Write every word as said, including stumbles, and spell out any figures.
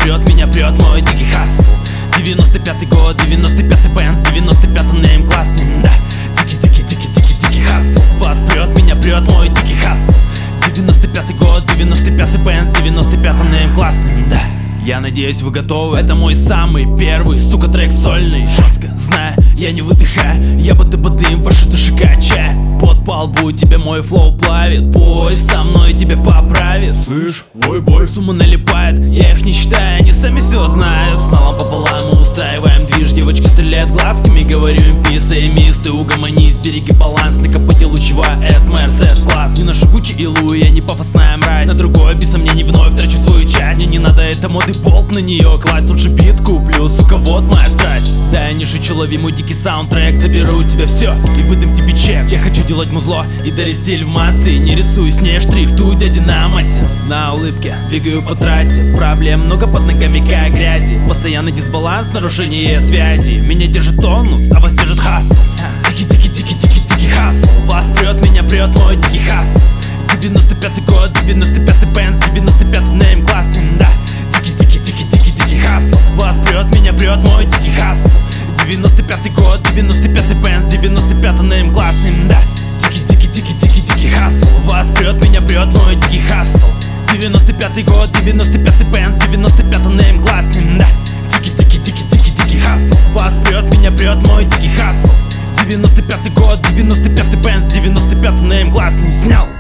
прет, меня прет мой дикий хасл. Девяносто пятый год, девяносто пятый Бенз, девяносто пятый нейм классный, да. Дикий, дикий, дикий, дикий, дикий хасл. Вас прет, меня прет мой дикий хасл. Девяносто пятый год, девяносто пятый Бенз, девяносто пятый нейм классный, да. Я надеюсь, вы готовы. Это мой самый первый, сука, трек сольный. Жестко, знаю, я не выдыхаю. Я бады-бады, ваши души качаю. Под палбу тебе мой флоу плавит. Бой со мной тебе поправит. Слышь, ой, бой, сумма налипает, я их не считаю, они сами все знают. С налом пополам мы устраиваем движ. Девочки стреляют глазками, говорю им писай, мисс, ты угомонись, береги баланс. На капоте лучевая, это Мерседес класс. Не ношу Гуччи и Луи, я не пафосная мразь. На другое без сомнений вновь трачу свою часть. Мне не надо это моды, болт на нее класть. Лучше бит куплю, сука, вот моя страсть. Да, я не шучу, лови мой дикий саундтрек. Заберу у тебя все и выдам тебе чек. Я хочу делать музло и дарить стиль в массы. Не рисуй с ней штрихтуй дяди на массе. На улыбке двигаю по трассе. Проблем много под ногами, как грязи. Постоянный дисбаланс, нарушение связи. Меня держит тонус, а вас держит хасл. Дикий, дикий, дикий, дикий, дикий хасл. Вас прет, меня прет мой дикий хасл. Девяносто пятый год, девяносто пятый Бенз, девяносто пятый нейм классный, да. Дикий, дикий, дикий, дикий, дикий хасл. Вас прет, меня прет мой дикий хасл. Девяносто пятый год, девяносто пятый Бенз, девяносто пятый нейм классный, да. Дикий, дикий, дикий, дикий, дикий хасл. Вас прет, меня прет мой дикий хасл. Девяносто пятый год, девяносто пятый Бенз, девяносто пятый нейм классный, да. Дикий, дикий, дикий, дикий, дикий хасл. Вас прет, меня прет мой дикий хасл. Девяносто пятый год, девяносто пятый Бенз, девяносто пятый нейм классный, снял.